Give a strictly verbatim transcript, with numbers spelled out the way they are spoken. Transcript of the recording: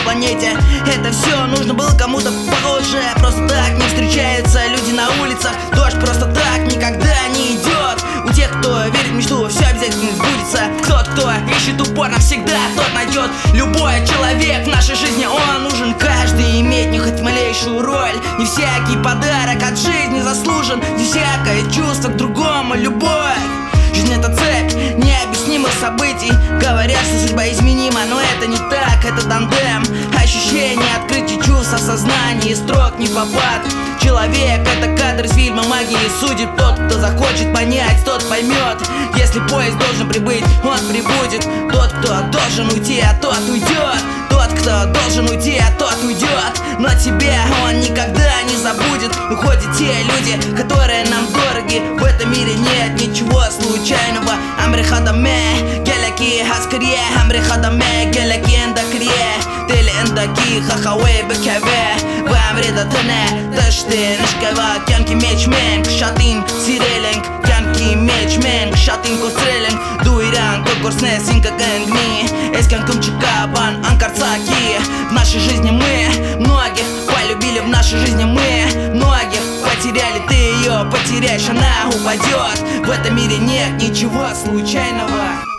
планете. Это все нужно было кому-то похоже. Просто так не встречаются люди на улицах. Дождь просто так никогда не идет. У тех, кто верит в мечту, все обязательно сбудется. Тот, кто ищет упорно, всегда тот найдет. Любой человек в нашей жизни, он нужен. Каждый имеет не хоть малейшую роль. Не всякий подарок от жизни заслужен. Не всякое чувство к другому любовь. Жизнь — это цепь необъяснимых событий. Говорят, что судьба изменима, но это не так, это тандем. Ощущение, открытие чувств, осознание, строк не в попад. Человек — это кадр из фильма «Магии судеб». Тот, кто захочет понять, тот поймет. Если поезд должен прибыть, он прибудет. Тот, кто должен уйти, а тот уйдет. Тот, кто должен уйти, а тот уйдет. Но тебя он никогда не забудет. Уходят те люди, которые нам дороги. В этом мире нет ничего случайного. Амри хадаме, геляки хаскрие. Амри хадаме, геляки эндакрие. Тели эндаки хахауэ бекаве. Вы амри датане, таште нишкава. Кянки мечмен, кшатин сиреленг. Кянки мечмен, кшатин кострелен. Дуиран, кокорсне синка гэнгми. Эскан кумчикабан, анкарцаки. В нашей жизни мы многих полюбили, в нашей жизни мы многих потеряли. Ты ее потеряешь, она упадет. В этом мире нет ничего случайного.